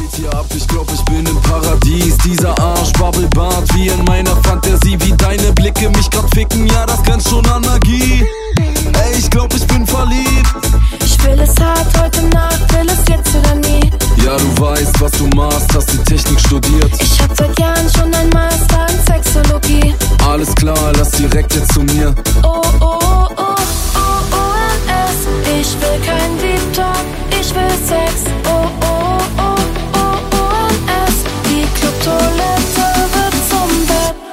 geht hier ab? Ich glaub, ich bin im Paradies. Dieser Arsch Bubbelbart wie in meiner Fantasie. Wie deine Blicke mich grad ficken, ja, das grenzt schon an Magie. Ey, ich glaub, ich bin verliebt. Ich will es hart heute Nacht, will es jetzt oder nie. Ja, du weißt, was du machst, hast die Technik studiert. Ich hab seit Jahren schon ein Master in Sexologie. Alles klar, lass direkt jetzt zu mir. Oh,